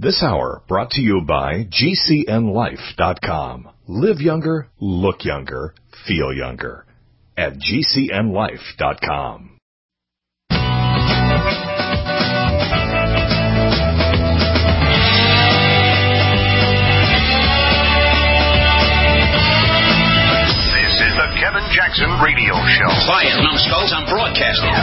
This hour brought to you by GCNLife.com. Live younger, look younger, feel younger. At GCNLife.com. This is the Kevin Jackson Radio Show. Quiet, numbskulls, I'm broadcasting.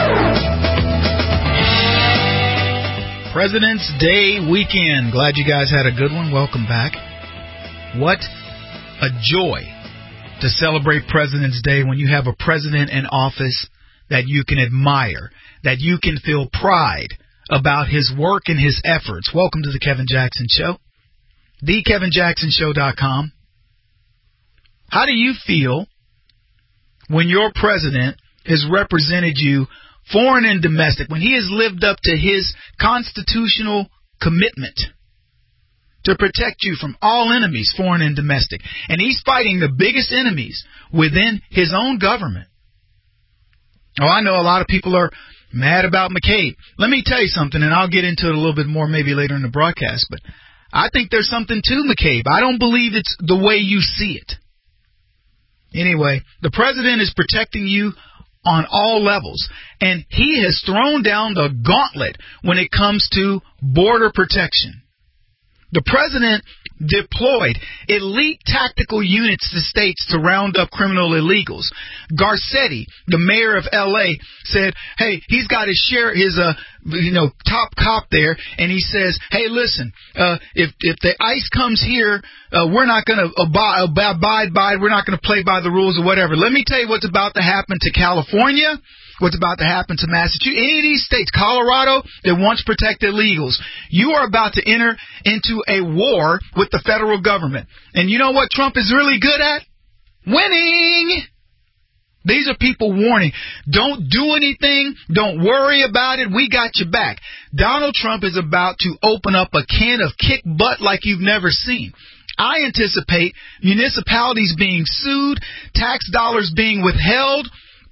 President's Day weekend. Glad you guys had a good one. Welcome back. What a joy to celebrate President's Day when you have a president in office that you can admire, that you can feel pride about his work and his efforts. Welcome to the Kevin Jackson Show. TheKevinJacksonShow.com. How do you feel when your president has represented you, foreign and domestic, when he has lived up to his constitutional commitment to protect you from all enemies, foreign and domestic, and he's fighting the biggest enemies within his own government? Oh, I know a lot of people are mad about McCabe. Let me tell you something, and I'll get into it a little bit more maybe later in the broadcast, but I think there's something to McCabe. I don't believe it's the way you see it. Anyway, the president is protecting you on all levels, and he has thrown down the gauntlet when it comes to border protection. The president deployed elite tactical units to states to round up criminal illegals. Garcetti, the mayor of L.A., said, hey, he's got his top cop there, and he says, hey, listen, if the ICE comes here, we're not going to abide by it. We're not going to play by the rules or whatever. Let me tell you what's about to happen to California, what's about to happen to Massachusetts, any of these states, Colorado, that once protected illegals. You are about to enter into a war with the federal government. And you know what Trump is really good at? Winning. These are people warning. Don't do anything. Don't worry about it. We got your back. Donald Trump is about to open up a can of kick butt like you've never seen. I anticipate municipalities being sued, tax dollars being withheld,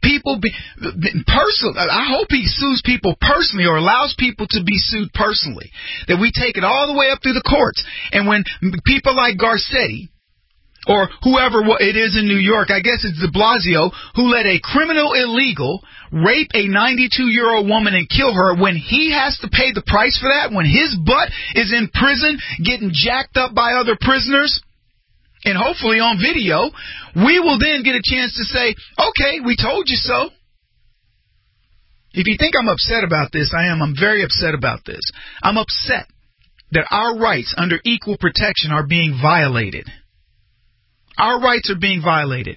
I hope he sues people personally or allows people to be sued personally, that we take it all the way up through the courts. And when people like Garcetti or whoever it is in New York, I guess it's de Blasio, who let a criminal illegal rape a 92-year-old woman and kill her, when he has to pay the price for that, when his butt is in prison getting jacked up by other prisoners, and hopefully on video, we will then get a chance to say, okay, we told you so. If you think I'm upset about this, I am. I'm very upset about this. I'm upset that our rights under equal protection are being violated. Our rights are being violated.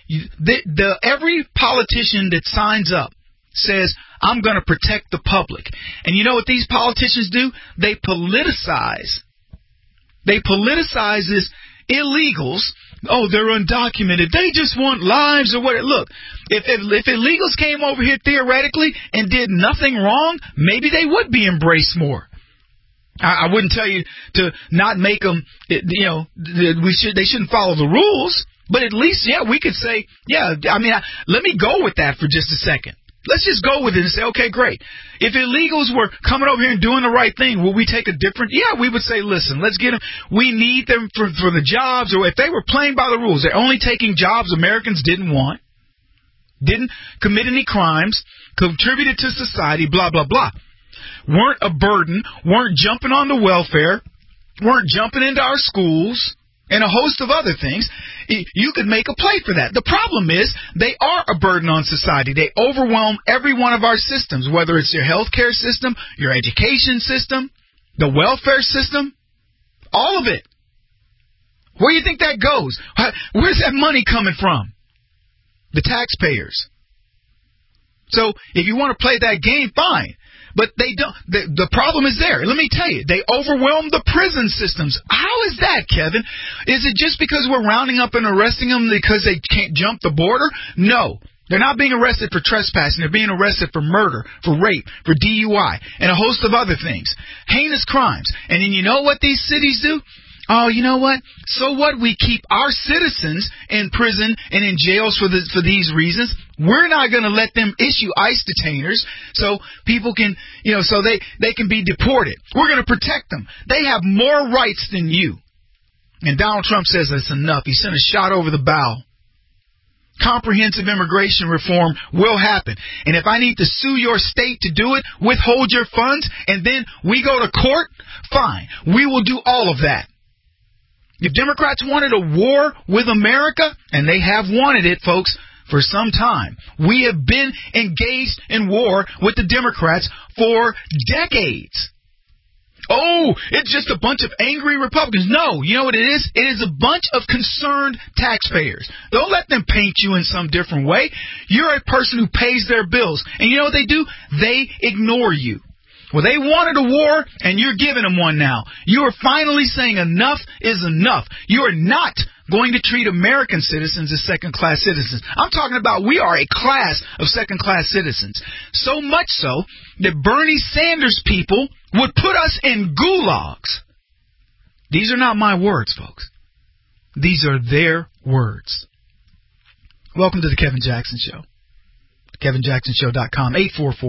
Every politician that signs up says, I'm going to protect the public. And you know what these politicians do? They politicize. They politicize this illegals. Oh, they're undocumented. They just want lives or what. Look, if illegals came over here theoretically and did nothing wrong, maybe they would be embraced more. I wouldn't tell you to not make them, they shouldn't follow the rules, but at least, we could say, let me go with that for just a second. Let's just go with it and say, okay, great. If illegals were coming over here and doing the right thing, would we take a different? Yeah, we would say, listen, let's get them. We need them for the jobs. Or if they were playing by the rules, they're only taking jobs Americans didn't want, didn't commit any crimes, contributed to society, blah, blah, blah. Weren't a burden, weren't jumping on the welfare, weren't jumping into our schools, and a host of other things. You could make a play for that. The problem is they are a burden on society. They overwhelm every one of our systems, whether it's your healthcare system, your education system, the welfare system, all of it. Where do you think that goes? Where's that money coming from? The taxpayers. So if you want to play that game, fine. But they don't. The problem is there. Let me tell you, they overwhelm the prison systems. How is that, Kevin? Is it just because we're rounding up and arresting them because they can't jump the border? No. They're not being arrested for trespassing. They're being arrested for murder, for rape, for DUI, and a host of other things. Heinous crimes. And then you know what these cities do? Oh, you know what? So what? We keep our citizens in prison and in jails for these reasons. We're not going to let them issue ICE detainers so people can, so they can be deported. We're going to protect them. They have more rights than you. And Donald Trump says that's enough. He sent a shot over the bow. Comprehensive immigration reform will happen. And if I need to sue your state to do it, withhold your funds, and then we go to court, fine. We will do all of that. If Democrats wanted a war with America, and they have wanted it, folks, for some time, we have been engaged in war with the Democrats for decades. Oh, it's just a bunch of angry Republicans. No, you know what it is? It is a bunch of concerned taxpayers. Don't let them paint you in some different way. You're a person who pays their bills. And you know what they do? They ignore you. Well, they wanted a war, and you're giving them one now. You are finally saying enough is enough. You are not going to treat American citizens as second-class citizens. I'm talking about we are a class of second-class citizens. So much so that Bernie Sanders people would put us in gulags. These are not my words, folks. These are their words. Welcome to the Kevin Jackson Show. KevinJacksonShow.com,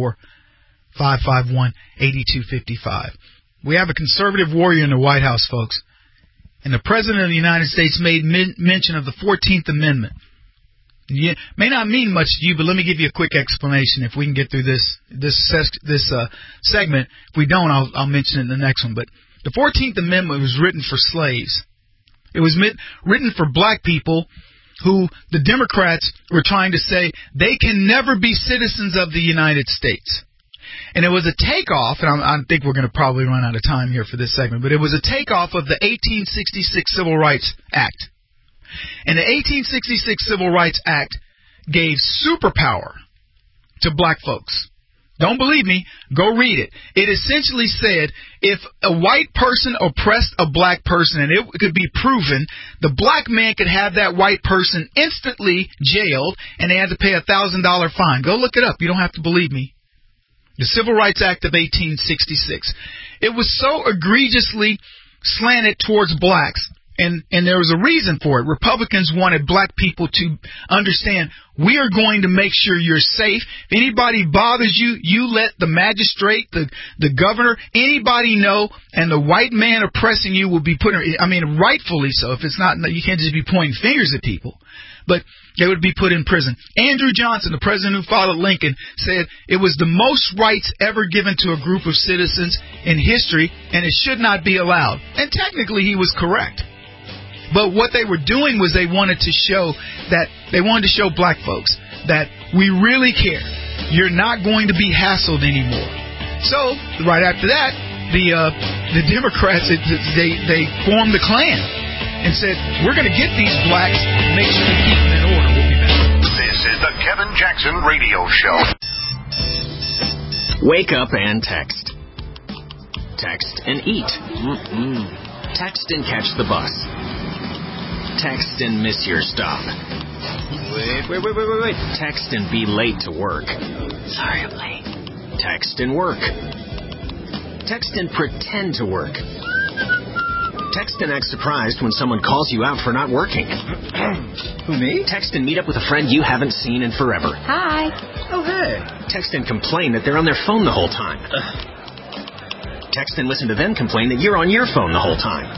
844-551-8255. We have a conservative warrior in the White House, folks. And the President of the United States made mention of the 14th Amendment. It may not mean much to you, but let me give you a quick explanation if we can get through this segment. If we don't, I'll mention it in the next one. But the 14th Amendment was written for slaves. It was written for black people who the Democrats were trying to say they can never be citizens of the United States. And it was a takeoff, and I think we're going to probably run out of time here for this segment, but it was a takeoff of the 1866 Civil Rights Act. And the 1866 Civil Rights Act gave superpower to black folks. Don't believe me? Go read it. It essentially said if a white person oppressed a black person, and it could be proven, the black man could have that white person instantly jailed, and they had to pay a $1,000 fine. Go look it up. You don't have to believe me. The Civil Rights Act of 1866. It was so egregiously slanted towards blacks, and there was a reason for it. Republicans wanted black people to understand, we are going to make sure you're safe. If anybody bothers you, you let the magistrate, the governor, anybody know, and the white man oppressing you will be put in, rightfully so. If it's not, you can't just be pointing fingers at people. But they would be put in prison. Andrew Johnson, the president who followed Lincoln, said it was the most rights ever given to a group of citizens in history, and it should not be allowed. And technically he was correct. But what they were doing was they wanted to show black folks that we really care. You're not going to be hassled anymore. So right after that, the Democrats, they formed the Klan and said, we're going to get these blacks, make sure we keep them in order. We'll be back. This is the Kevin Jackson Radio Show. Wake up and text. Text and eat. Text and catch the bus. Text and miss your stop. Wait. Text and be late to work. Sorry, I'm late. Text and work. Text and pretend to work. Text and act surprised when someone calls you out for not working. Who, me? Text and meet up with a friend you haven't seen in forever. Hi. Oh, hey. Text and complain that they're on their phone the whole time. Text and listen to them complain that you're on your phone the whole time.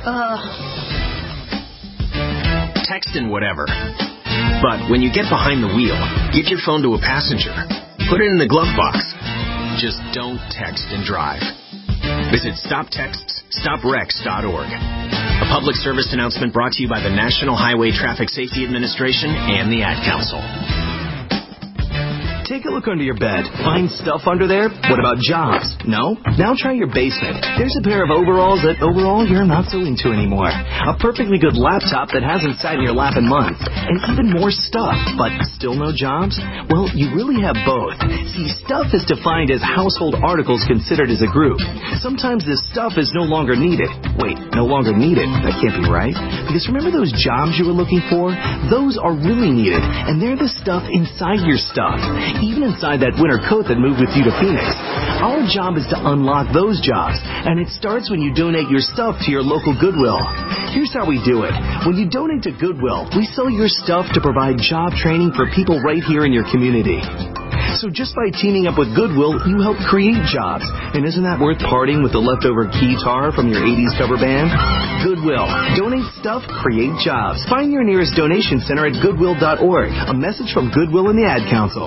Text and whatever. But when you get behind the wheel, give your phone to a passenger. Put it in the glove box. Just don't text and drive. Visit StopTextsStopWrecks.org. A public service announcement brought to you by the National Highway Traffic Safety Administration and the Ad Council. Take a look under your bed. Find stuff under there? What about jobs? No? Now try your basement. There's a pair of overalls that overall you're not so into anymore. A perfectly good laptop that hasn't sat in your lap in months. And even more stuff, but still no jobs? Well, you really have both. See, stuff is defined as household articles considered as a group. Sometimes this stuff is no longer needed. Wait, no longer needed? That can't be right. Because remember those jobs you were looking for? Those are really needed, and they're the stuff inside your stuff. Even inside that winter coat that moved with you to Phoenix. Our job is to unlock those jobs, and it starts when you donate your stuff to your local Goodwill. Here's how we do it. When you donate to Goodwill, we sell your stuff to provide job training for people right here in your community. So just by teaming up with Goodwill, you help create jobs. And isn't that worth parting with the leftover keytar from your 80s cover band? Goodwill. Donate stuff, create jobs. Find your nearest donation center at goodwill.org. A message from Goodwill and the Ad Council.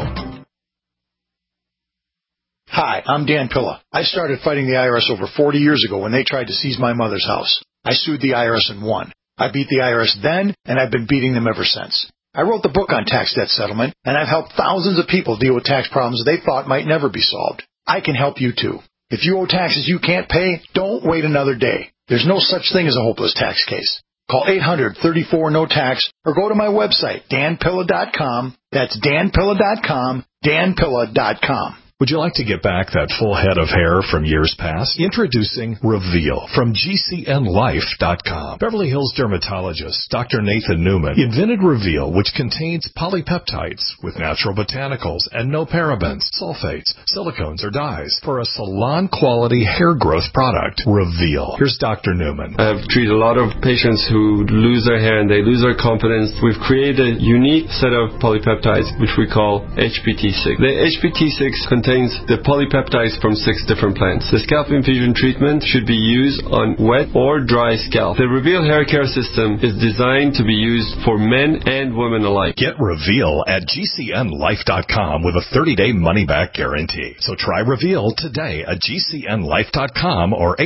Hi, I'm Dan Pilla. I started fighting the IRS over 40 years ago when they tried to seize my mother's house. I sued the IRS and won. I beat the IRS then, and I've been beating them ever since. I wrote the book on tax debt settlement, and I've helped thousands of people deal with tax problems they thought might never be solved. I can help you too. If you owe taxes you can't pay, don't wait another day. There's no such thing as a hopeless tax case. Call 800-34-NO-TAX or go to my website, danpilla.com. That's danpilla.com, danpilla.com. Would you like to get back that full head of hair from years past? Introducing Reveal from GCNLife.com. Beverly Hills dermatologist Dr. Nathan Newman invented Reveal, which contains polypeptides with natural botanicals and no parabens, sulfates, silicones, or dyes for a salon-quality hair growth product. Reveal. Here's Dr. Newman. I've treated a lot of patients who lose their hair and they lose their confidence. We've created a unique set of polypeptides, which we call HPT6. The HPT6 contains the polypeptides from 6 different plants. The scalp infusion treatment should be used on wet or dry scalp. The Reveal hair care system is designed to be used for men and women alike. Get Reveal at GCNLife.com with a 30-day money-back guarantee. So try Reveal today at GCNLife.com or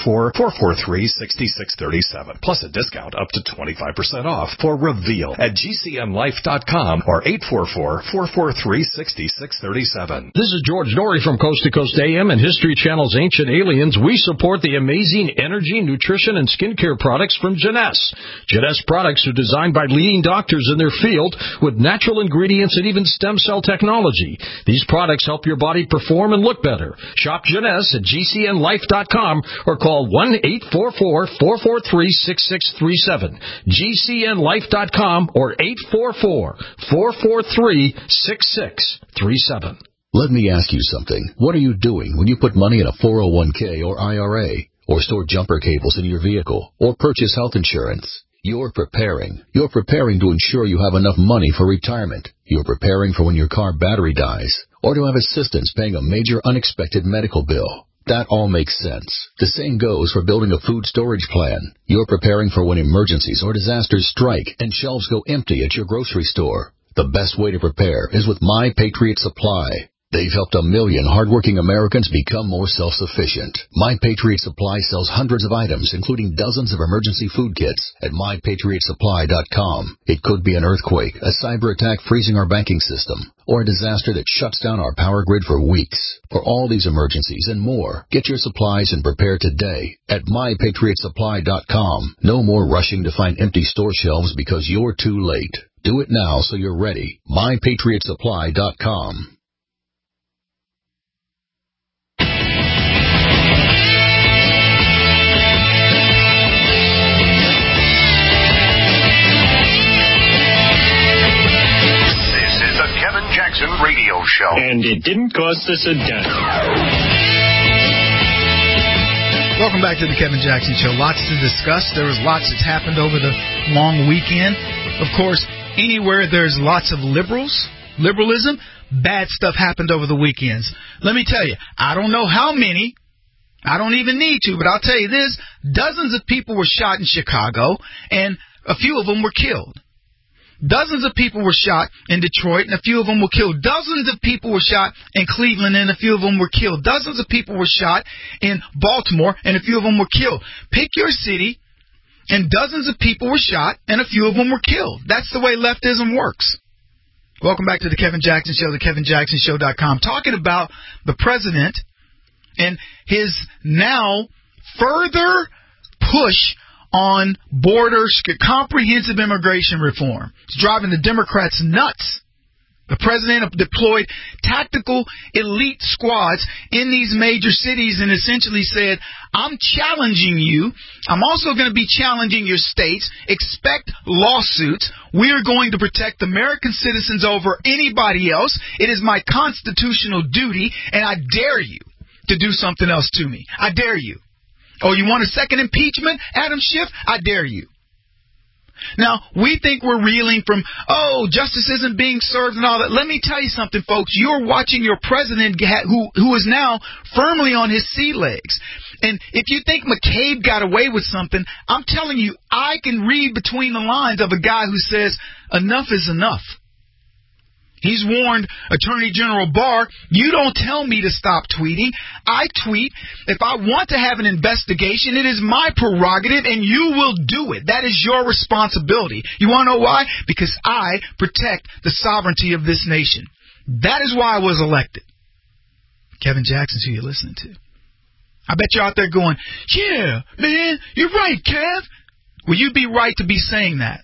844-443-6637. Plus a discount up to 25% off for Reveal at GCNLife.com or 844-443-6637. This is George Norrie from Coast to Coast AM and History Channel's Ancient Aliens. We support the amazing energy, nutrition, and skincare products from Jeunesse. Jeunesse products are designed by leading doctors in their field with natural ingredients and even stem cell technology. These products help your body perform and look better. Shop Jeunesse at GCNLife.com or call 1-844-443-6637. GCNLife.com or 844-443-6637. Let me ask you something. What are you doing when you put money in a 401k or IRA, or store jumper cables in your vehicle, or purchase health insurance? You're preparing. You're preparing to ensure you have enough money for retirement. You're preparing for when your car battery dies, or to have assistance paying a major unexpected medical bill. That all makes sense. The same goes for building a food storage plan. You're preparing for when emergencies or disasters strike and shelves go empty at your grocery store. The best way to prepare is with My Patriot Supply. They've helped 1 million hardworking Americans become more self-sufficient. My Patriot Supply sells hundreds of items, including dozens of emergency food kits at MyPatriotSupply.com. It could be an earthquake, a cyber attack freezing our banking system, or a disaster that shuts down our power grid for weeks. For all these emergencies and more, get your supplies and prepare today at MyPatriotSupply.com. No more rushing to find empty store shelves because you're too late. Do it now so you're ready. MyPatriotSupply.com. Jackson Radio Show. And it didn't cost us a dime. Welcome back to the Kevin Jackson Show. Lots to discuss. There was lots that's happened over the long weekend. Of course, anywhere there's lots of liberalism, bad stuff happened over the weekends. Let me tell you, I don't know how many. I don't even need to, but I'll tell you this. Dozens of people were shot in Chicago, and a few of them were killed. Dozens of people were shot in Detroit, and a few of them were killed. Dozens of people were shot in Cleveland, and a few of them were killed. Dozens of people were shot in Baltimore, and a few of them were killed. Pick your city, and dozens of people were shot, and a few of them were killed. That's the way leftism works. Welcome back to the Kevin Jackson Show, thekevinjacksonshow.com. Talking about the president and his now further push on borders, comprehensive immigration reform. It's driving the Democrats nuts. The president deployed tactical elite squads in these major cities and essentially said, I'm challenging you. I'm also going to be challenging your states. Expect lawsuits. We are going to protect American citizens over anybody else. It is my constitutional duty, and I dare you to do something else to me. I dare you. Oh, you want a second impeachment, Adam Schiff? I dare you. Now, we think we're reeling from, justice isn't being served and all that. Let me tell you something, folks. You're watching your president who is now firmly on his sea legs. And if you think McCabe got away with something, I'm telling you, I can read between the lines of a guy who says, enough is enough. He's warned Attorney General Barr, you don't tell me to stop tweeting. I tweet. If I want to have an investigation, it is my prerogative, and you will do it. That is your responsibility. You want to know why? Because I protect the sovereignty of this nation. That is why I was elected. Kevin Jackson's who you're listening to. I bet you're out there going, yeah, man, you're right, Kev. Well, you'd be right to be saying that.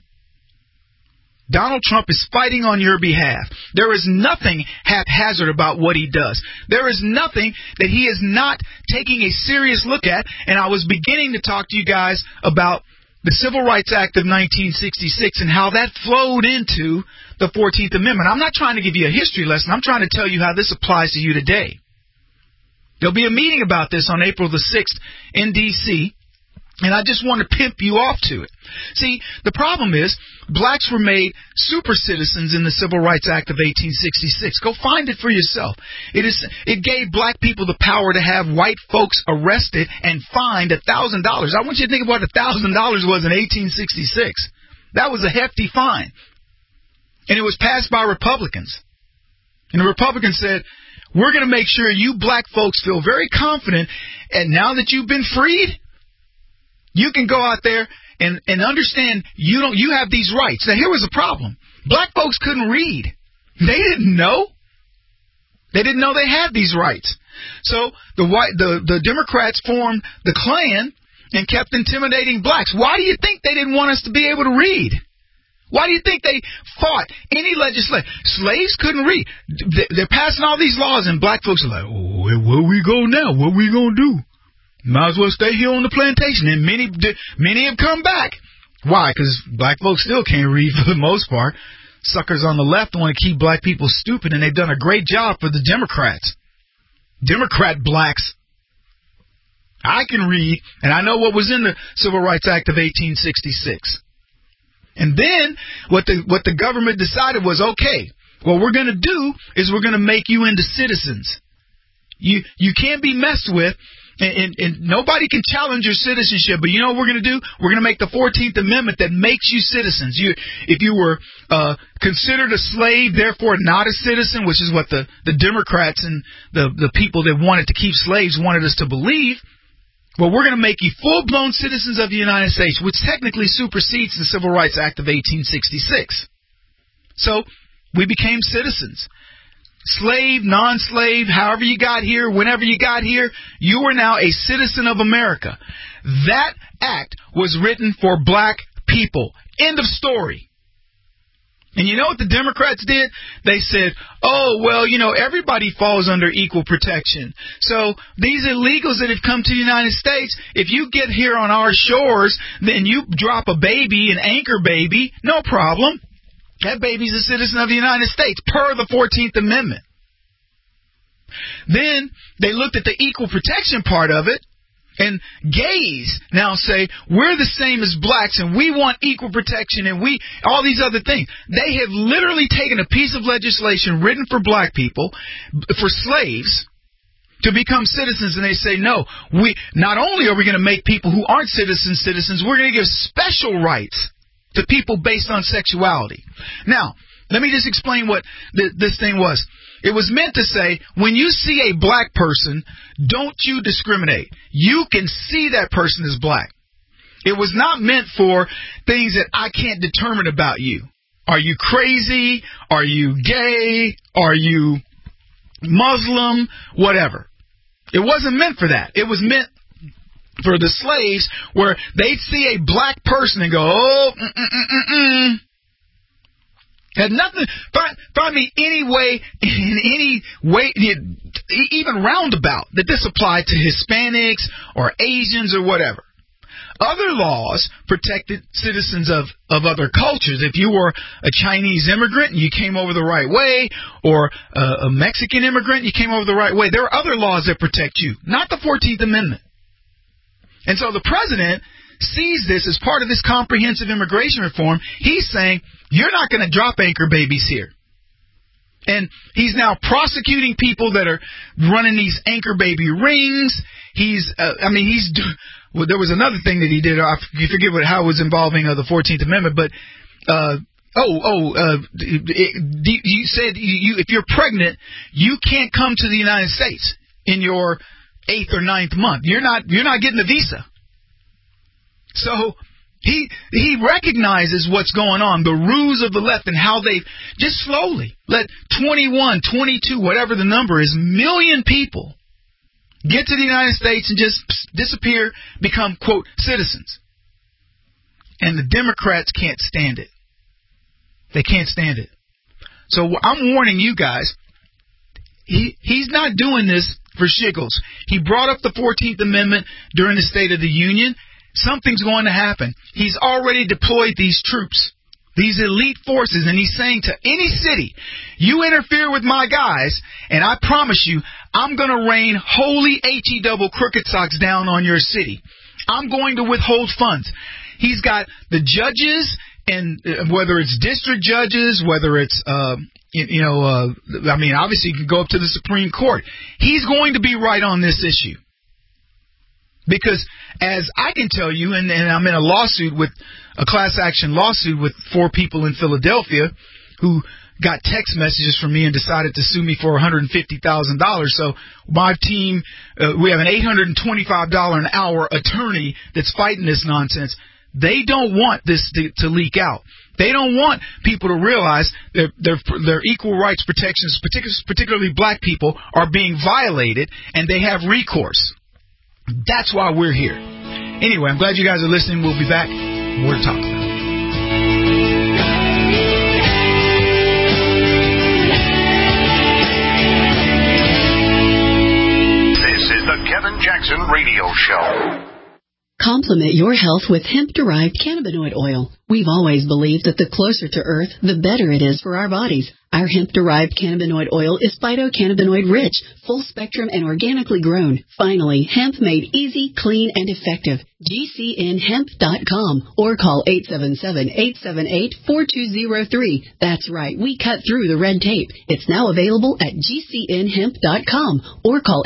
Donald Trump is fighting on your behalf. There is nothing haphazard about what he does. There is nothing that he is not taking a serious look at. And I was beginning to talk to you guys about the Civil Rights Act of 1966 and how that flowed into the 14th Amendment. I'm not trying to give you a history lesson. I'm trying to tell you how this applies to you today. There'll be a meeting about this on April the 6th in D.C., and I just want to pimp you off to it. See, the problem is, blacks were made super citizens in the Civil Rights Act of 1866. Go find it for yourself. It gave black people the power to have white folks arrested and fined $1,000. I want you to think of what $1,000 was in 1866. That was a hefty fine. And it was passed by Republicans. And the Republicans said, we're going to make sure you black folks feel very confident, and now that you've been freed, you can go out there and understand you have these rights. Now, here was the problem. Black folks couldn't read. They didn't know. They didn't know they had these rights. So the Democrats formed the Klan and kept intimidating blacks. Why do you think they didn't want us to be able to read? Why do you think they fought any legislation? Slaves couldn't read. They're passing all these laws, and black folks are like, oh, where we go now? What we going to do? Might as well stay here on the plantation. And many have come back. Why? Because black folks still can't read for the most part. Suckers on the left want to keep black people stupid, and they've done a great job for the Democrats. Democrat blacks. I can read, and I know what was in the Civil Rights Act of 1866. And then what the government decided was, okay, what we're going to do is we're going to make you into citizens. You can't be messed with. And nobody can challenge your citizenship, but you know what we're going to do? We're going to make the 14th Amendment that makes you citizens. If you were considered a slave, therefore not a citizen, which is what the Democrats and the people that wanted to keep slaves wanted us to believe, well, we're going to make you full-blown citizens of the United States, which technically supersedes the Civil Rights Act of 1866. So we became citizens. Slave, non-slave, however you got here, whenever you got here, you are now a citizen of America. That act was written for black people. End of story. And you know what the Democrats did? They said, oh, well, everybody falls under equal protection. So these illegals that have come to the United States, if you get here on our shores, then you drop a baby, an anchor baby, no problem. That baby's a citizen of the United States, per the 14th Amendment. Then they looked at the equal protection part of it, and gays now say, we're the same as blacks, and we want equal protection, and all these other things. They have literally taken a piece of legislation written for black people, for slaves, to become citizens, and they say, no, not only are we going to make people who aren't citizens, we're going to give special rights to people based on sexuality. Now, let me just explain what this thing was. It was meant to say, when you see a black person, don't you discriminate. You can see that person as black. It was not meant for things that I can't determine about you. Are you crazy? Are you gay? Are you Muslim? Whatever. It wasn't meant for that. It was meant for the slaves, where they'd see a black person and go, oh, Had nothing. Find me any way, in any way, even roundabout, that this applied to Hispanics or Asians or whatever. Other laws protected citizens of other cultures. If you were a Chinese immigrant and you came over the right way, or a Mexican immigrant, you came over the right way, there are other laws that protect you, not the 14th Amendment. And so the president sees this as part of this comprehensive immigration reform. He's saying, you're not going to drop anchor babies here. And he's now prosecuting people that are running these anchor baby rings. Well, there was another thing that he did. I forget how it was involving the 14th Amendment, but you said if you're pregnant, you can't come to the United States in your 8th or 9th month. You're not getting a visa. So he recognizes what's going on, the ruse of the left, and how they've just slowly let 21, 22, whatever the number is, million people get to the United States and just disappear, become, quote, citizens. And the Democrats can't stand it. They can't stand it. So I'm warning you guys, he's not doing this for shiggles. He brought up the 14th Amendment during the State of the Union. Something's going to happen. He's already deployed these troops, these elite forces, and he's saying to any city, you interfere with my guys, and I promise you, I'm going to rain holy H-E-double crooked socks down on your city. I'm going to withhold funds. He's got the judges, and whether it's district judges, whether it's, obviously you can go up to the Supreme Court. He's going to be right on this issue. Because as I can tell you, and I'm in a class action lawsuit with 4 people in Philadelphia who got text messages from me and decided to sue me for $150,000. So my team, we have an $825 an hour attorney that's fighting this nonsense. They don't want this to leak out. They don't want people to realize their equal rights protections, particularly black people, are being violated, and they have recourse. That's why we're here. Anyway, I'm glad you guys are listening. We'll be back. More to talk about. This is the Kevin Jackson Radio Show. Complement your health with hemp-derived cannabinoid oil. We've always believed that the closer to Earth, the better it is for our bodies. Our hemp-derived cannabinoid oil is phytocannabinoid-rich, full-spectrum, and organically grown. Finally, hemp made easy, clean, and effective. GCNhemp.com or call 877-878-4203. That's right, we cut through the red tape. It's now available at GCNhemp.com or call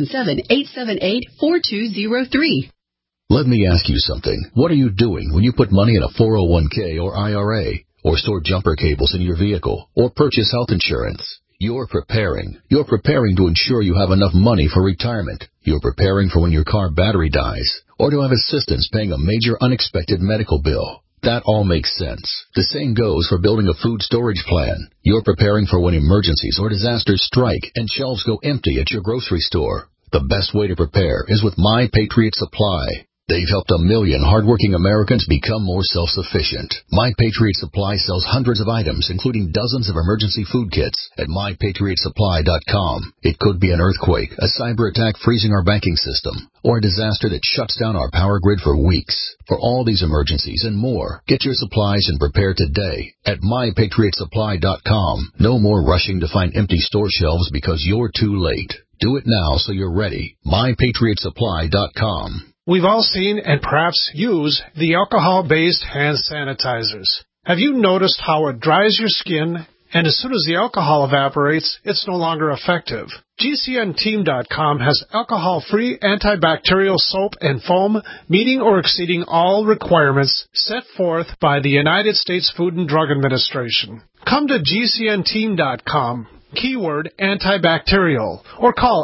877-878-4203. Let me ask you something. What are you doing when you put money in a 401k or IRA, or store jumper cables in your vehicle, or purchase health insurance? You're preparing. You're preparing to ensure you have enough money for retirement. You're preparing for when your car battery dies, or to have assistance paying a major unexpected medical bill. That all makes sense. The same goes for building a food storage plan. You're preparing for when emergencies or disasters strike and shelves go empty at your grocery store. The best way to prepare is with My Patriot Supply. They've helped 1 million hardworking Americans become more self-sufficient. My Patriot Supply sells hundreds of items, including dozens of emergency food kits at MyPatriotSupply.com. It could be an earthquake, a cyber attack freezing our banking system, or a disaster that shuts down our power grid for weeks. For all these emergencies and more, get your supplies and prepare today at MyPatriotSupply.com. No more rushing to find empty store shelves because you're too late. Do it now so you're ready. MyPatriotSupply.com. We've all seen and perhaps use the alcohol-based hand sanitizers. Have you noticed how it dries your skin, and as soon as the alcohol evaporates, it's no longer effective? GCNteam.com has alcohol-free antibacterial soap and foam meeting or exceeding all requirements set forth by the United States Food and Drug Administration. Come to GCNteam.com. Keyword antibacterial, or call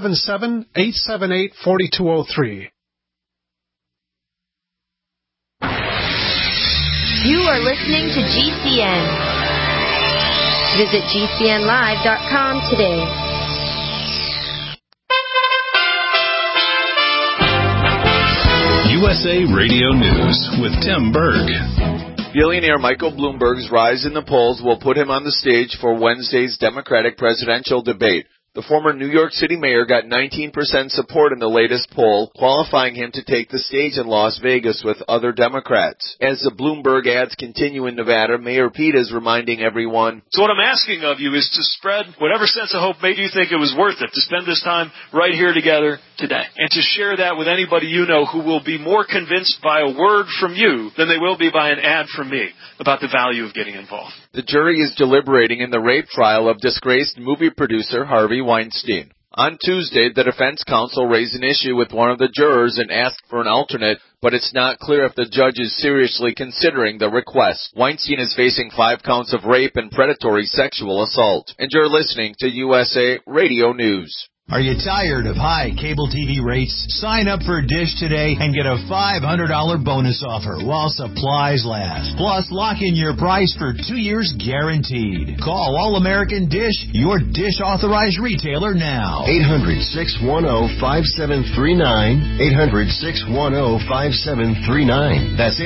877-878-4203. You are listening to GCN. Visit GCNlive.com today. USA Radio News with Tim Berg. Billionaire Michael Bloomberg's rise in the polls will put him on the stage for Wednesday's Democratic presidential debate. The former New York City mayor got 19% support in the latest poll, qualifying him to take the stage in Las Vegas with other Democrats. As the Bloomberg ads continue in Nevada, Mayor Pete is reminding everyone, So what I'm asking of you is to spread whatever sense of hope made you think it was worth it to spend this time right here together today, and to share that with anybody you know who will be more convinced by a word from you than they will be by an ad from me about the value of getting involved. The jury is deliberating in the rape trial of disgraced movie producer Harvey Weinstein. On Tuesday, the defense counsel raised an issue with one of the jurors and asked for an alternate, but it's not clear if the judge is seriously considering the request. Weinstein is facing 5 counts of rape and predatory sexual assault. And you're listening to USA Radio News. Are you tired of high cable TV rates? Sign up for Dish today and get a $500 bonus offer while supplies last. Plus, lock in your price for 2 years guaranteed. Call All American Dish, your Dish authorized retailer now. 800-610-5739. 800-610-5739. That's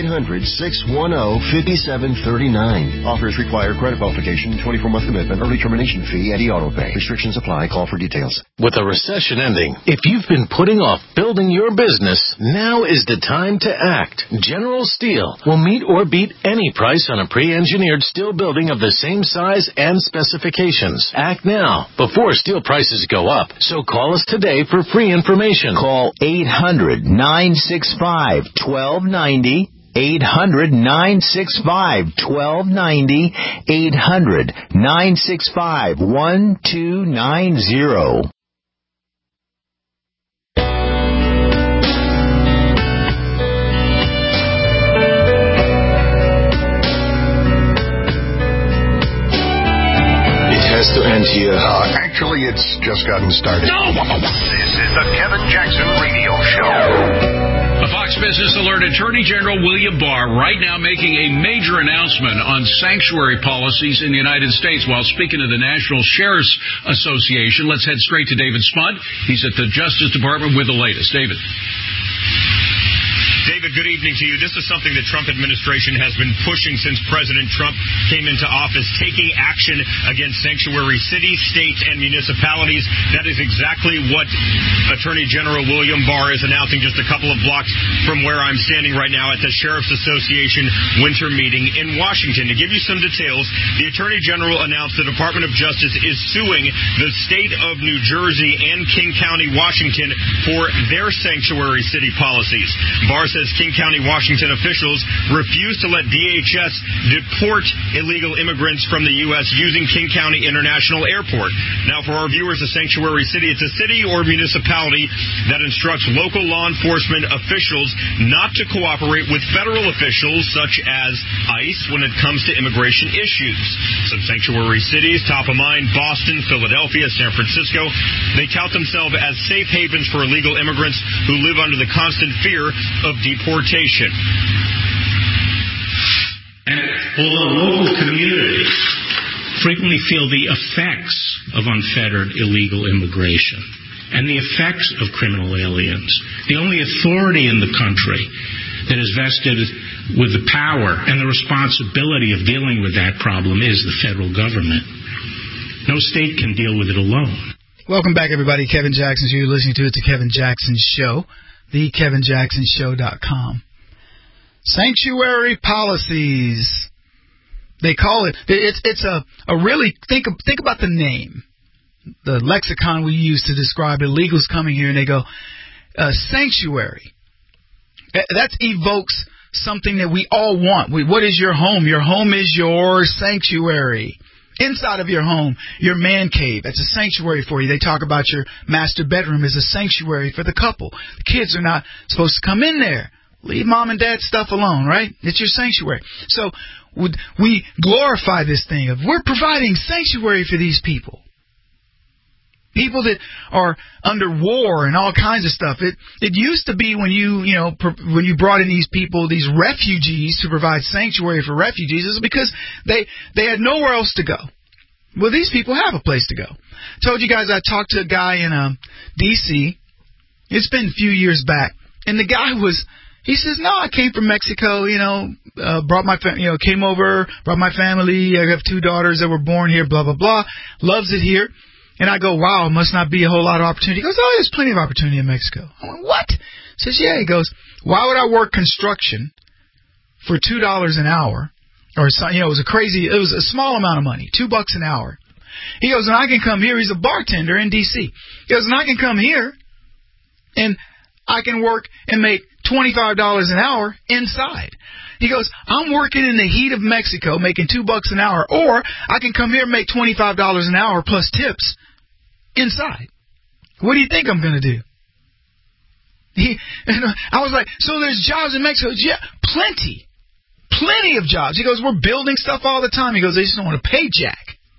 800-610-5739. Offers require credit qualification, 24-month commitment, early termination fee, and auto pay. Restrictions apply. Call for details. With a recession ending, if you've been putting off building your business, now is the time to act. General Steel will meet or beat any price on a pre-engineered steel building of the same size and specifications. Act now, before steel prices go up. So call us today for free information. Call 800-965-1290. 800-965-1290. 800-965-1290. To end here. Actually, it's just gotten started. No! This is the Kevin Jackson Radio Show. A Fox Business Alert Attorney General William Barr right now making a major announcement on sanctuary policies in the United States while speaking to the National Sheriff's Association. Let's head straight to David Spunt. He's at the Justice Department with the latest. David. David, good evening to you. This is something the Trump administration has been pushing since President Trump came into office, taking action against sanctuary cities, states, and municipalities. That is exactly what Attorney General William Barr is announcing just a couple of blocks from where I'm standing right now at the Sheriff's Association winter meeting in Washington. To give you some details, the Attorney General announced the Department of Justice is suing the state of New Jersey and King County, Washington for their sanctuary city policies. Barr says King County, Washington officials refuse to let DHS deport illegal immigrants from the U.S. using King County International Airport. Now, for our viewers, a sanctuary city, it's a city or municipality that instructs local law enforcement officials not to cooperate with federal officials such as ICE when it comes to immigration issues. Some sanctuary cities, top of mind, Boston, Philadelphia, San Francisco, they tout themselves as safe havens for illegal immigrants who live under the constant fear of deportation. And although local communities frequently feel the effects of unfettered illegal immigration and the effects of criminal aliens, the only authority in the country that is vested with the power and the responsibility of dealing with that problem is the federal government. No state can deal with it alone. Welcome back, everybody. Kevin Jackson. You're listening to It's a Kevin Jackson Show. TheKevinJacksonShow.com. Sanctuary policies. They call it. It's a really think about the name, the lexicon we use to describe illegals coming here, and they go sanctuary. That evokes something that we all want. What is your home? Your home is your sanctuary. Inside of your home, your man cave, that's a sanctuary for you. They talk about your master bedroom as a sanctuary for the couple. The kids are not supposed to come in there. Leave mom and dad's stuff alone, right? It's your sanctuary. So we glorify this thing of we're providing sanctuary for these people. People that are under war and all kinds of stuff. It used to be when you brought in these people, these refugees, to provide sanctuary for refugees, is because they had nowhere else to go. Well, these people have a place to go. I told you guys I talked to a guy in D.C. It's been a few years back, and the guy he says, no, I came from Mexico, came over, brought my family. I have 2 daughters that were born here, blah, blah, blah. Loves it here. And I go, wow, must not be a whole lot of opportunity. He goes, oh, there's plenty of opportunity in Mexico. I went, what? He says, yeah. He goes, why would I work construction for $2 an hour? Or, it was a small amount of money, $2 an hour. He goes, and I can come here. He's a bartender in D.C. He goes, and I can come here and I can work and make $25 an hour inside. He goes, I'm working in the heat of Mexico making $2 an hour, or I can come here and make $25 an hour plus tips inside. What do you think I'm going to do? I was like, so there's jobs in Mexico? Yeah, plenty of jobs. He goes, we're building stuff all the time. He goes, they just don't want to pay jack.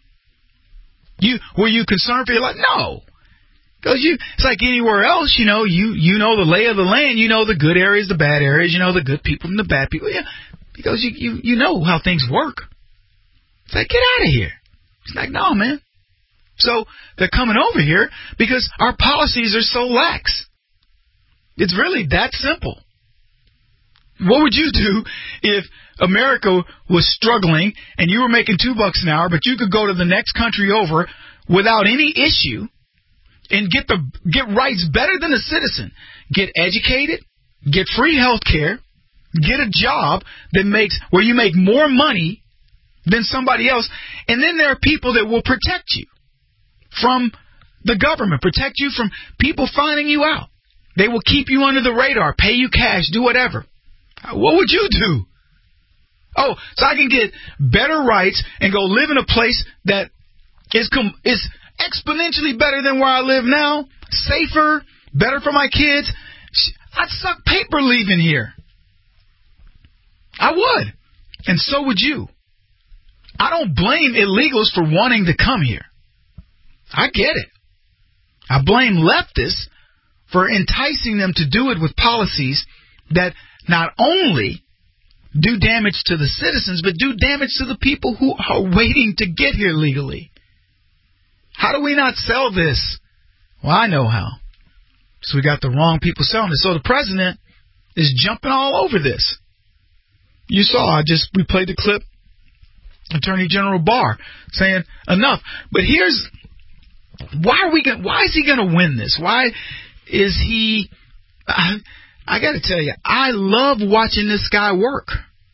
Were you concerned for your life? No. Because it's like anywhere else, you know the lay of the land, you know the good areas, the bad areas, you know the good people from the bad people. Yeah, because you know how things work. It's like, get out of here. It's like, no, man. So they're coming over here because our policies are so lax. It's really that simple. What would you do if America was struggling and you were making $2 an hour, but you could go to the next country over without any issue and get rights better than a citizen, get educated, get free health care, get a job where you make more money than somebody else, and then there are people that will protect you from the government, protect you from people finding you out. They will keep you under the radar, pay you cash, do whatever. What would you do? Oh, so I can get better rights and go live in a place that is exponentially better than where I live now, safer, better for my kids. I'd suck paper leaving here. I would. And so would you. I don't blame illegals for wanting to come here. I get it. I blame leftists for enticing them to do it with policies that not only do damage to the citizens, but do damage to the people who are waiting to get here legally. How do we not sell this? Well, I know how. So we got the wrong people selling it. So the president is jumping all over this. You saw, we played the clip, Attorney General Barr saying enough. But why is he going to win this? Why is he, I got to tell you, I love watching this guy work.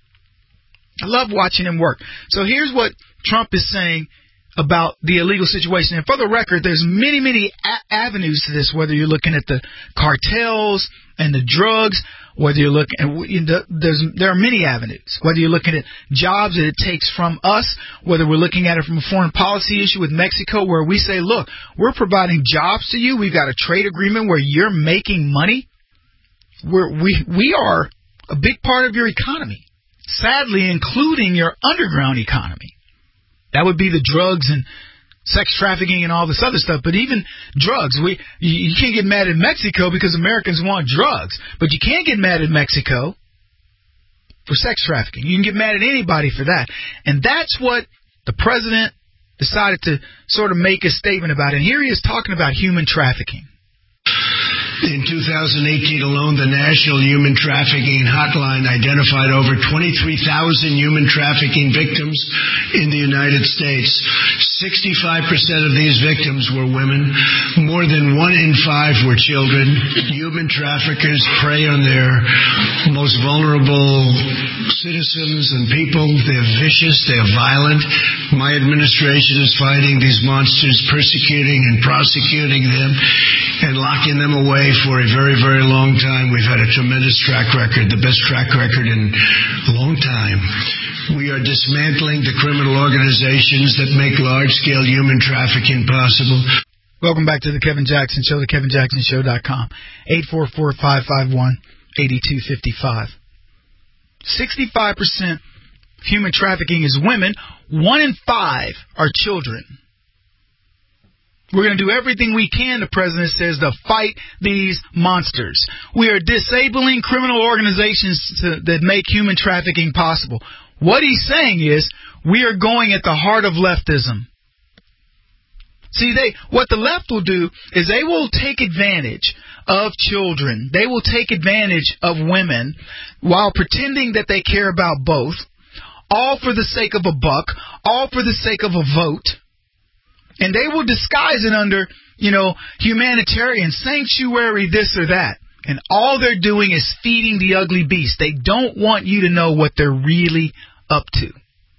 I love watching him work. So here's what Trump is saying about the illegal situation. And for the record, there's many, many avenues to this, whether you're looking at the cartels and the drugs, whether you're looking at, there are many avenues, whether you're looking at jobs that it takes from us, whether we're looking at it from a foreign policy issue with Mexico, where we say, look, we're providing jobs to you. We've got a trade agreement where you're making money. We are a big part of your economy, sadly, including your underground economy. That would be the drugs and sex trafficking and all this other stuff. But even drugs, you can't get mad at Mexico because Americans want drugs. But you can't get mad at Mexico for sex trafficking. You can get mad at anybody for that. And that's what the president decided to sort of make a statement about. And here he is talking about human trafficking. In 2018 alone, the National Human Trafficking Hotline identified over 23,000 human trafficking victims in the United States. 65% of these victims were women. More than 1 in 5 were children. Human traffickers prey on their most vulnerable citizens and people. They're vicious. They're violent. My administration is fighting these monsters, persecuting and prosecuting them and locking them away for a very, very long time. We've had a tremendous track record, the best track record in a long time. We are dismantling the criminal organizations that make large-scale human trafficking possible. Welcome back to the Kevin Jackson Show, thekevinjacksonshow.com. 844-551-8255. 65% human trafficking is women. 1 in 5 are children. We're going to do everything we can, the president says, to fight these monsters. We are disabling criminal organizations that make human trafficking possible. What he's saying is we are going at the heart of leftism. See, what the left will do is they will take advantage of children. They will take advantage of women while pretending that they care about both, all for the sake of a buck, all for the sake of a vote. And they will disguise it under, humanitarian, sanctuary, this or that. And all they're doing is feeding the ugly beast. They don't want you to know what they're really up to.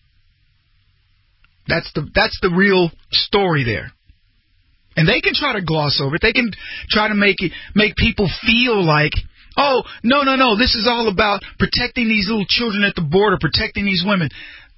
That's the real story there. And they can try to gloss over it. They can try to make people feel like, oh, no, this is all about protecting these little children at the border, protecting these women.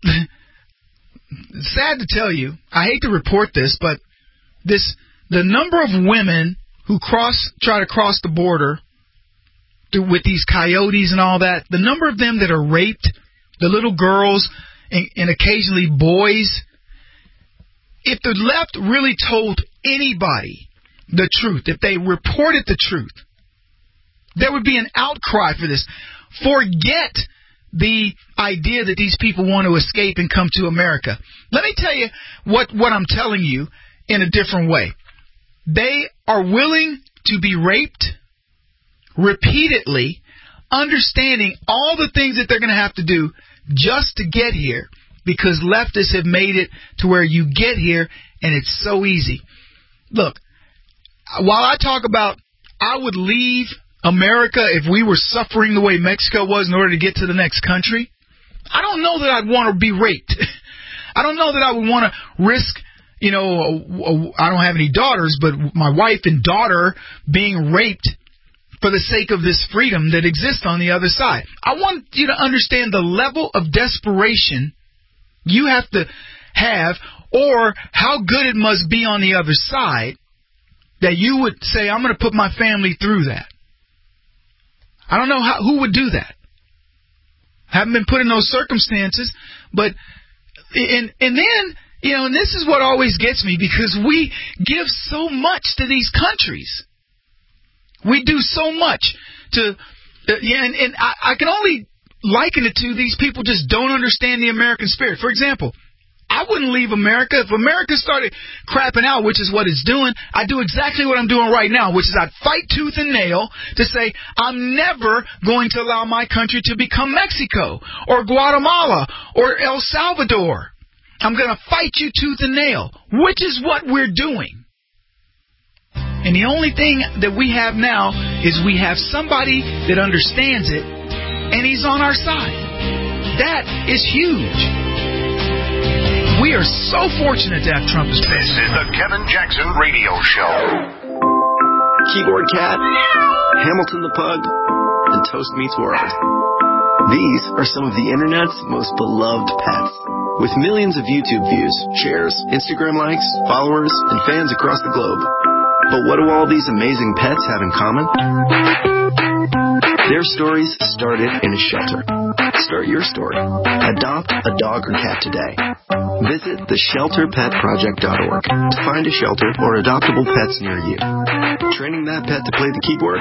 Sad to tell you, I hate to report this, but the number of women who try to cross the border with these coyotes and all that, the number of them that are raped, the little girls and occasionally boys, if the left really told anybody the truth, if they reported the truth, there would be an outcry for this. Forget the idea that these people want to escape and come to America. Let me tell you what I'm telling you in a different way. They are willing to be raped repeatedly, understanding all the things that they're going to have to do just to get here, because leftists have made it to where you get here and it's so easy. Look, while I talk about I would leave America if we were suffering the way Mexico was in order to get to the next country, I don't know that I'd want to be raped. I don't know that I would want to risk, I don't have any daughters, but my wife and daughter being raped for the sake of this freedom that exists on the other side. I want you to understand the level of desperation you have to have, or how good it must be on the other side, that you would say, I'm going to put my family through that. I don't know who would do that. Haven't been put in those circumstances, but and then, and this is what always gets me, because we give so much to these countries. We do so much to, and I can only liken it to these people just don't understand the American spirit. For example, I wouldn't leave America. If America started crapping out, which is what it's doing, I'd do exactly what I'm doing right now, which is I'd fight tooth and nail to say I'm never going to allow my country to become Mexico or Guatemala or El Salvador. I'm going to fight you tooth and nail, which is what we're doing. And the only thing that we have now is we have somebody that understands it, and he's on our side. That is huge. We are so fortunate to have Trump as president. This is the Kevin Jackson Radio Show. Keyboard Cat, Hamilton the Pug, and Toast Meets World. These are some of the internet's most beloved pets. With millions of YouTube views, shares, Instagram likes, followers, and fans across the globe. But what do all these amazing pets have in common? Their stories started in a shelter. Start your story. Adopt a dog or cat today. Visit theshelterpetproject.org to find a shelter or adoptable pets near you. Training that pet to play the keyboard?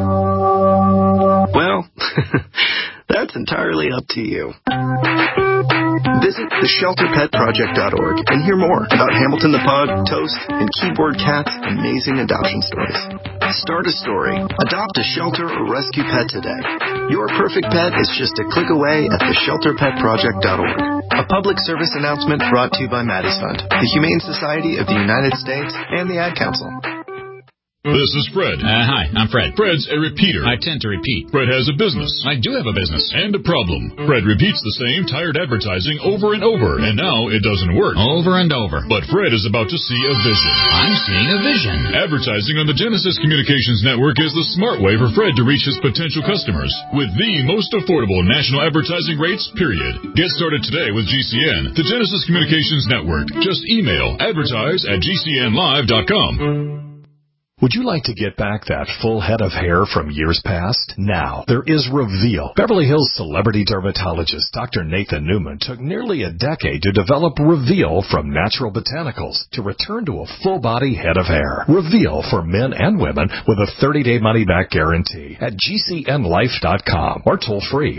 Well, that's entirely up to you. Visit theshelterpetproject.org and hear more about Hamilton the Pug, Toast, and Keyboard Cat's amazing adoption stories. Start a story, adopt a shelter or rescue pet today. Your perfect pet is just a click away at theshelterpetproject.org. A public service announcement brought to you by Maddie's Fund, the Humane Society of the United States, and the Ad Council. This is Fred. Hi, I'm Fred. Fred's a repeater. I tend to repeat. Fred has a business. I do have a business. And a problem. Fred repeats the same tired advertising over and over, and now it doesn't work. Over and over. But Fred is about to see a vision. I'm seeing a vision. Advertising on the Genesis Communications Network is the smart way for Fred to reach his potential customers with the most affordable national advertising rates, period. Get started today with GCN, the Genesis Communications Network. Just email advertise@gcnlive.com. Would you like to get back that full head of hair from years past? Now, there is Reveal. Beverly Hills celebrity dermatologist Dr. Nathan Newman took nearly a decade to develop Reveal from natural botanicals to return to a full-body head of hair. Reveal for men and women with a 30-day money-back guarantee at GCNlife.com or toll-free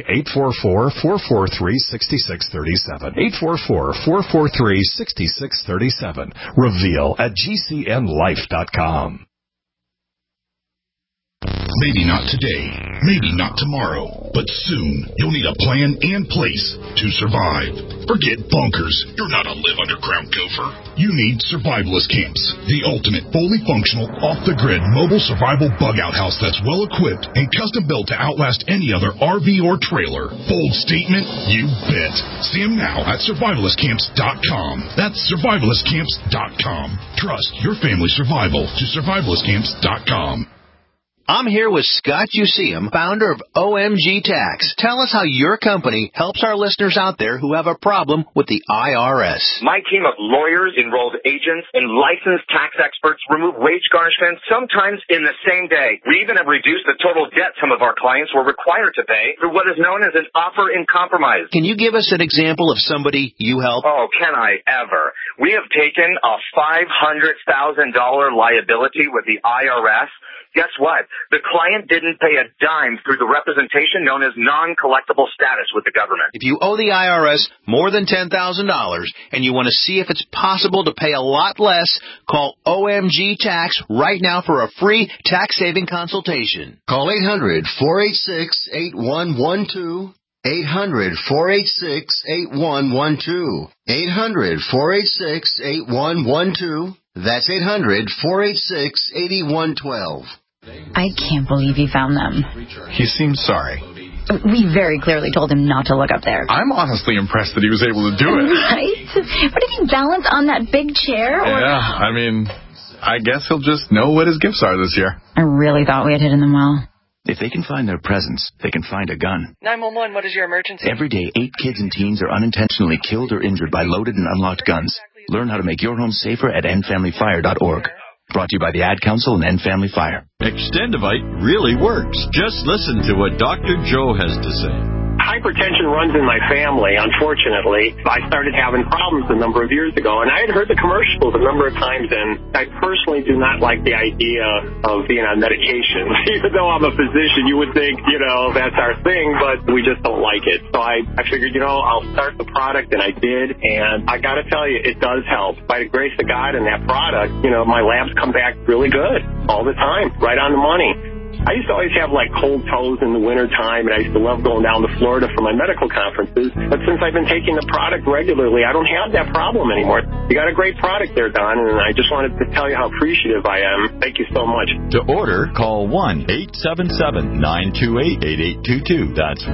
844-443-6637. 844-443-6637. Reveal at GCNlife.com. Maybe not today, maybe not tomorrow, but soon you'll need a plan and place to survive. Forget bunkers. You're not a live underground gopher. You need survivalist camps, the ultimate fully functional, off-the-grid mobile survival bug-out house that's well-equipped and custom-built to outlast any other RV or trailer. Bold statement? You bet. See them now at survivalistcamps.com. That's survivalistcamps.com. Trust your family's survival to survivalistcamps.com. I'm here with Scott Useum, founder of OMG Tax. Tell us how your company helps our listeners out there who have a problem with the IRS. My team of lawyers, enrolled agents, and licensed tax experts remove wage garnishments sometimes in the same day. We even have reduced the total debt some of our clients were required to pay through what is known as an offer in compromise. Can you give us an example of somebody you help? Oh, can I ever? We have taken a $500,000 liability with the IRS. Guess what? The client didn't pay a dime through the representation known as non-collectible status with the government. If you owe the IRS more than $10,000 and you want to see if it's possible to pay a lot less, call OMG Tax right now for a free tax-saving consultation. Call 800-486-8112. 800-486-8112. 800-486-8112. That's 800-486-8112. I can't believe you found them. He seemed sorry. We very clearly told him not to look up there. I'm honestly impressed that he was able to do it. Right? But did he balance on that big chair? Or... Yeah, I mean, I guess he'll just know what his gifts are this year. I really thought we had hidden them well. If they can find their presents, they can find a gun. 911, what is your emergency? Every day, 8 kids and teens are unintentionally killed or injured by loaded and unlocked guns. Learn how to make your home safer at endfamilyfire.org. Brought to you by the Ad Council and End Family Fire. Extendivite really works. Just listen to what Dr. Joe has to say. Hypertension runs in my family, unfortunately. I started having problems a number of years ago, and I had heard the commercials a number of times, and I personally do not like the idea of being on medication. Even though I'm a physician, you would think, that's our thing, but we just don't like it. So I figured, I'll start the product, and I did, and I got to tell you, it does help. By the grace of God and that product, my labs come back really good all the time, right on the money. I used to always have cold toes in the winter time, and I used to love going down to Florida for my medical conferences. But since I've been taking the product regularly, I don't have that problem anymore. You got a great product there, Don, and I just wanted to tell you how appreciative I am. Thank you so much. To order, call 1-877-928-8822. That's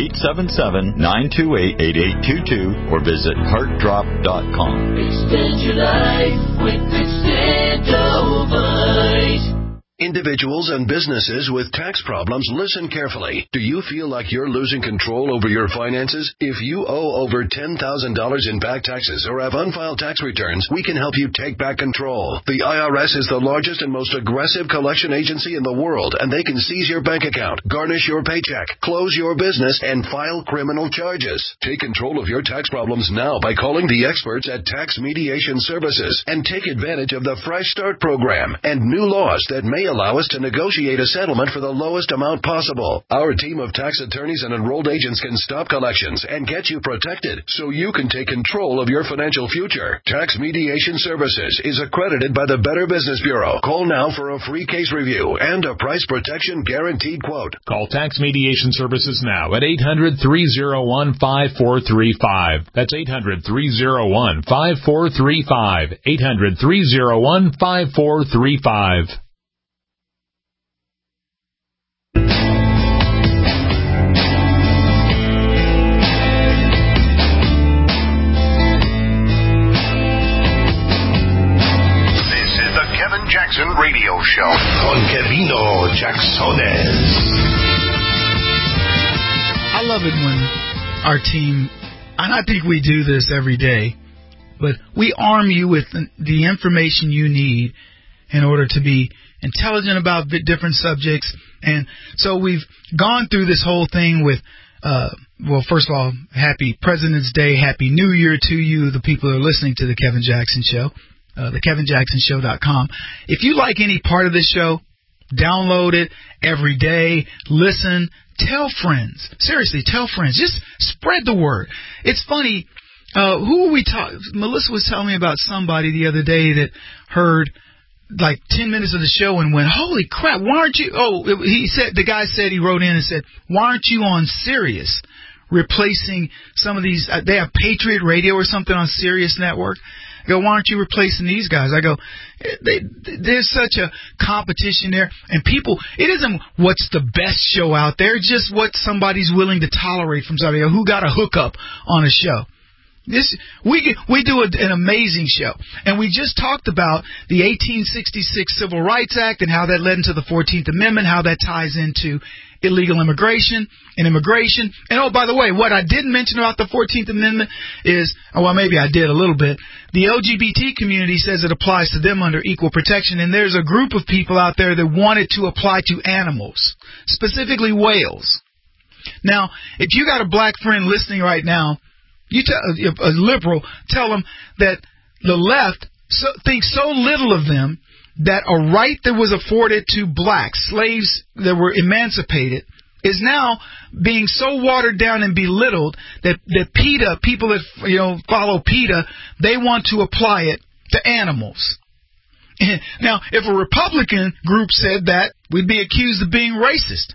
1-877-928-8822, or visit heartdrop.com. Extend your life with Extendivite. Individuals and businesses with tax problems, listen carefully. Do you feel like you're losing control over your finances? If you owe over $10,000 in back taxes or have unfiled tax returns, we can help you take back control. The IRS is the largest and most aggressive collection agency in the world, and they can seize your bank account, garnish your paycheck, close your business, and file criminal charges. Take control of your tax problems now by calling the experts at Tax Mediation Services and take advantage of the Fresh Start program and new laws that may allow us to negotiate a settlement for the lowest amount possible. Our team of tax attorneys and enrolled agents can stop collections and get you protected so you can take control of your financial future. Tax Mediation Services is accredited by the Better Business Bureau. Call now for a free case review and a price protection guaranteed quote. Call Tax Mediation Services now at 800-301-5435. That's 800-301-5435. 800-301-5435. Jackson Radio Show con Kevino Jacksones. I love it when our team, and I think we do this every day, but we arm you with the information you need in order to be intelligent about different subjects. And so we've gone through this whole thing with, first of all, happy President's Day, happy New Year to you, the people who are listening to the Kevin Jackson Show. TheKevinJacksonShow.com. If you like any part of this show, download it every day, listen, tell friends. Seriously, tell friends. Just spread the word. It's funny, who we talk? Melissa was telling me about somebody the other day that heard like 10 minutes of the show and went, holy crap, why aren't you, the guy said, he wrote in and said, why aren't you on Sirius replacing some of these, they have Patriot Radio or something on Sirius Network. I go, why aren't you replacing these guys? I go, there's such a competition there. And people, it isn't what's the best show out there. It's just what somebody's willing to tolerate from somebody. Who got a hookup on a show. We do an amazing show. And we just talked about the 1866 Civil Rights Act and how that led into the 14th Amendment, how that ties into illegal immigration and immigration. And, oh, by the way, what I didn't mention about the 14th Amendment is, well, maybe I did a little bit. The LGBT community says it applies to them under equal protection. And there's a group of people out there that want it to apply to animals, specifically whales. Now, if you got a black friend listening right now, you tell a liberal, tell them that the left thinks so little of them that a right that was afforded to blacks, slaves that were emancipated, is now being so watered down and belittled that PETA, people that follow PETA, they want to apply it to animals. Now, if a Republican group said that, we'd be accused of being racist.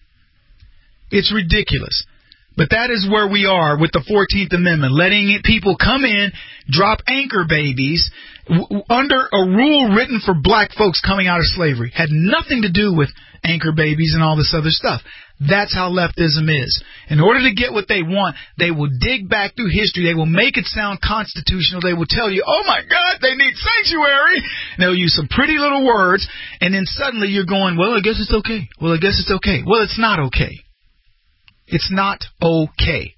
It's ridiculous. But that is where we are with the 14th Amendment, letting people come in, drop anchor babies under a rule written for black folks coming out of slavery. Had nothing to do with anchor babies and all this other stuff. That's how leftism is. In order to get what they want, they will dig back through history. They will make it sound constitutional. They will tell you, oh, my God, they need sanctuary. And they'll use some pretty little words, and then suddenly you're going, well, I guess it's okay. Well, I guess it's okay. Well, it's not okay. It's not okay.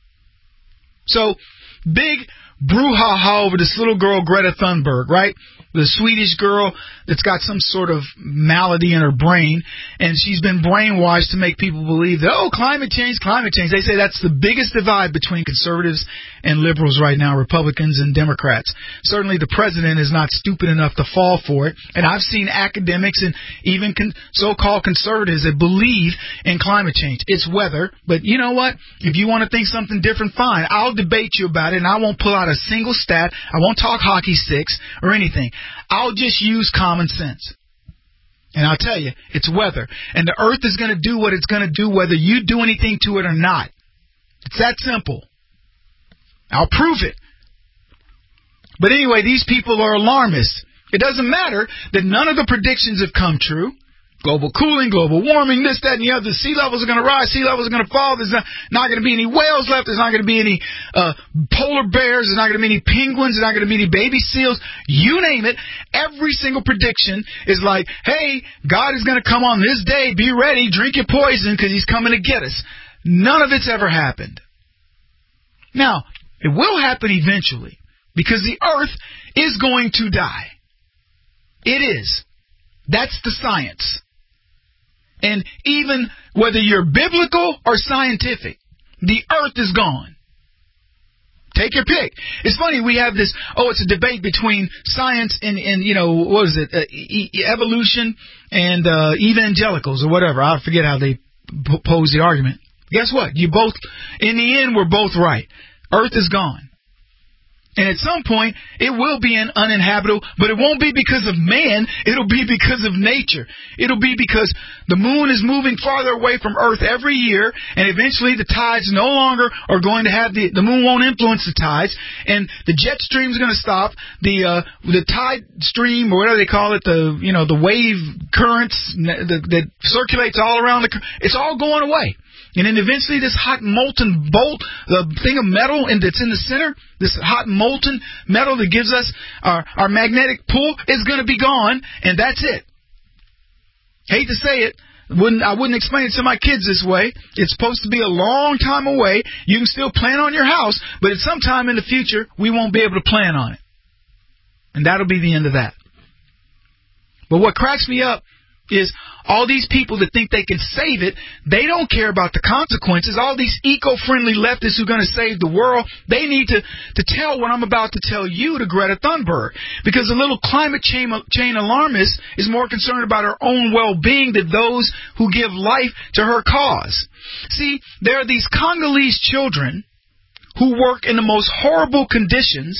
So, big brouhaha over this little girl, Greta Thunberg, right? The Swedish girl that's got some sort of malady in her brain, and she's been brainwashed to make people believe that, climate change. They say that's the biggest divide between conservatives and liberals right now, Republicans and Democrats. Certainly the president is not stupid enough to fall for it, and I've seen academics and even so-called conservatives that believe in climate change. It's weather, but you know what? If you want to think something different, fine. I'll debate you about it, and I won't pull out a single stat. I won't talk hockey sticks or anything. I'll just use common sense. And I'll tell you, it's weather. And the earth is going to do what it's going to do whether you do anything to it or not. It's that simple. I'll prove it. But anyway, these people are alarmists. It doesn't matter that none of the predictions have come true. Global cooling, global warming, this, that, and the other. Sea levels are going to rise. Sea levels are going to fall. There's not going to be any whales left. There's not going to be any polar bears. There's not going to be any penguins. There's not going to be any baby seals. You name it. Every single prediction is like, hey, God is going to come on this day. Be ready. Drink your poison because he's coming to get us. None of it's ever happened. Now, it will happen eventually because the earth is going to die. It is. That's the science. And even whether you're biblical or scientific, the earth is gone. Take your pick. It's funny, we have this, it's a debate between science and what is it, evolution and evangelicals or whatever. I forget how they pose the argument. Guess what? In the end, we're both right. Earth is gone. And at some point, it will be uninhabitable, but it won't be because of man. It'll be because of nature. It'll be because the moon is moving farther away from Earth every year, and eventually the tides no longer are going to have the moon won't influence the tides, and the jet stream is going to stop. The tide stream, or whatever they call it, the wave currents that circulates all around it's all going away. And then eventually this hot molten bolt, the thing of metal that's in the center, this hot molten metal that gives us our magnetic pull is going to be gone, and that's it. Hate to say it. I wouldn't explain it to my kids this way. It's supposed to be a long time away. You can still plan on your house, but at some time in the future, we won't be able to plan on it. And that'll be the end of that. But what cracks me up is all these people that think they can save it, they don't care about the consequences. All these eco-friendly leftists who are going to save the world, they need to tell what I'm about to tell you to Greta Thunberg. Because a little climate chain alarmist is more concerned about her own well-being than those who give life to her cause. See, there are these Congolese children who work in the most horrible conditions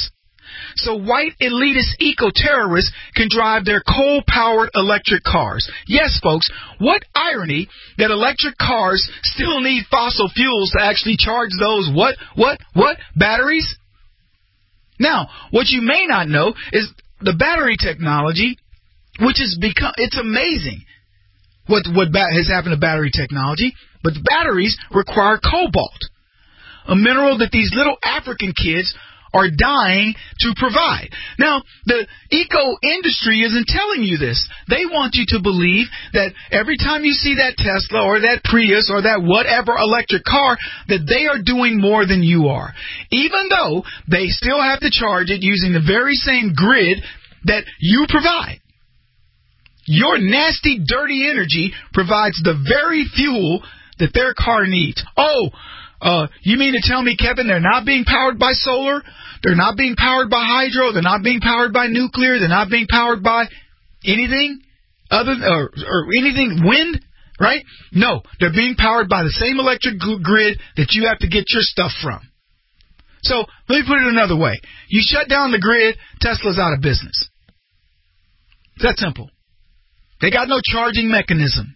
so white elitist eco-terrorists can drive their coal-powered electric cars. Yes, folks, what irony that electric cars still need fossil fuels to actually charge those what batteries? Now, what you may not know is the battery technology, which has become, it's amazing what has happened to battery technology, but the batteries require cobalt, a mineral that these little African kids are dying to provide. Now, the eco-industry isn't telling you this. They want you to believe that every time you see that Tesla or that Prius or that whatever electric car, that they are doing more than you are, even though they still have to charge it using the very same grid that you provide. Your nasty, dirty energy provides the very fuel that their car needs. You mean to tell me, Kevin, they're not being powered by solar? They're not being powered by hydro? They're not being powered by nuclear? They're not being powered by anything other or anything wind, right? No, they're being powered by the same electric grid that you have to get your stuff from. So let me put it another way. You shut down the grid, Tesla's out of business. It's that simple. They got no charging mechanism.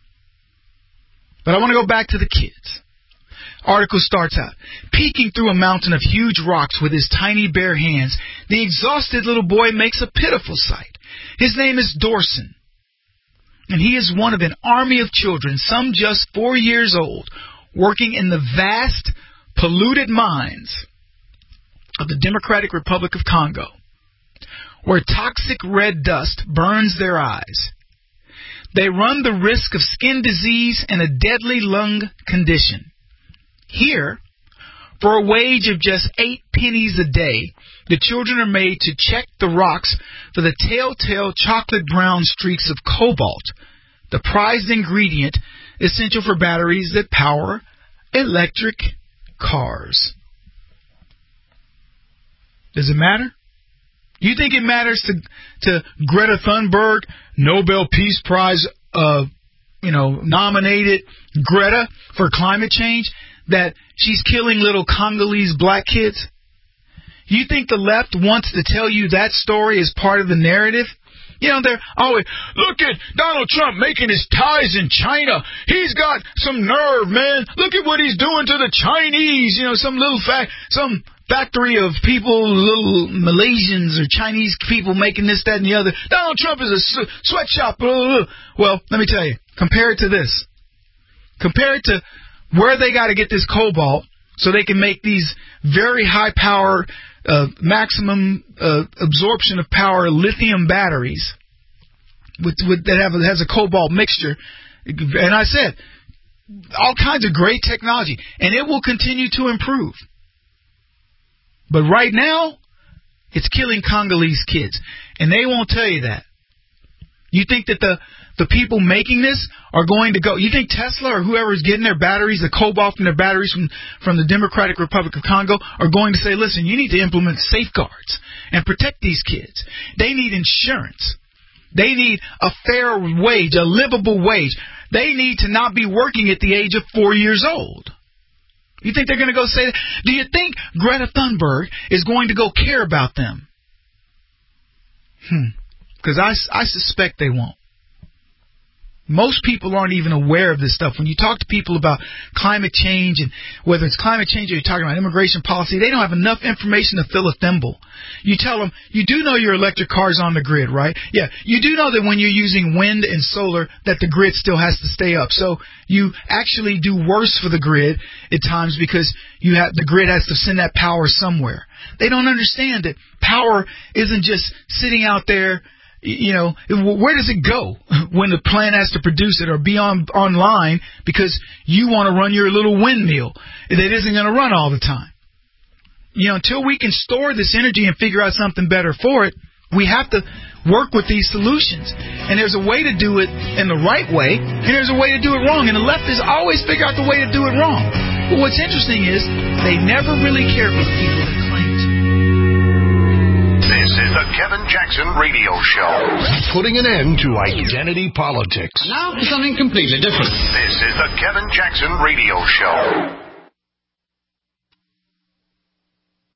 But I want to go back to the kids. Article starts out, peeking through a mountain of huge rocks with his tiny bare hands, the exhausted little boy makes a pitiful sight. His name is Dorson, and he is one of an army of children, some just 4 years old, working in the vast, polluted mines of the Democratic Republic of Congo, where toxic red dust burns their eyes. They run the risk of skin disease and a deadly lung condition. Here, for a wage of just 8 pennies a day, the children are made to check the rocks for the telltale chocolate brown streaks of cobalt, the prized ingredient essential for batteries that power electric cars. Does it matter? Do you think it matters to Greta Thunberg, Nobel Peace Prize nominated Greta for climate change, that she's killing little Congolese black kids? You think the left wants to tell you that story as part of the narrative? You know, they're always, look at Donald Trump making his ties in China. He's got some nerve, man. Look at what he's doing to the Chinese. You know, some factory of people, little Malaysians or Chinese people making this, that, and the other. Donald Trump is a sweatshop. Well, let me tell you, compare it to this. Compare it to where they got to get this cobalt so they can make these very high power, maximum absorption of power lithium batteries that has a cobalt mixture. And I said, all kinds of great technology, and it will continue to improve. But right now, it's killing Congolese kids, and they won't tell you that. You think that the people making this are going to go, you think Tesla or whoever is getting their batteries, the cobalt from their batteries from the Democratic Republic of Congo, are going to say, listen, you need to implement safeguards and protect these kids. They need insurance. They need a fair wage, a livable wage. They need to not be working at the age of 4 years old. You think they're going to go say that? Do you think Greta Thunberg is going to go care about them? Because I suspect they won't. Most people aren't even aware of this stuff. When you talk to people about climate change, and whether it's climate change or you're talking about immigration policy, they don't have enough information to fill a thimble. You tell them, you do know your electric car's on the grid, right? Yeah, you do know that when you're using wind and solar, that the grid still has to stay up. So you actually do worse for the grid at times because the grid has to send that power somewhere. They don't understand that power isn't just sitting out there. You know, where does it go when the plant has to produce it or be online because you want to run your little windmill that isn't going to run all the time? You know, until we can store this energy and figure out something better for it, we have to work with these solutions. And there's a way to do it in the right way, and there's a way to do it wrong. And the leftists always figure out the way to do it wrong. But what's interesting is they never really care for the people that claim to. This is the Kevin Jackson Radio Show. Putting an end to identity politics. Now for something completely different. This is the Kevin Jackson Radio Show.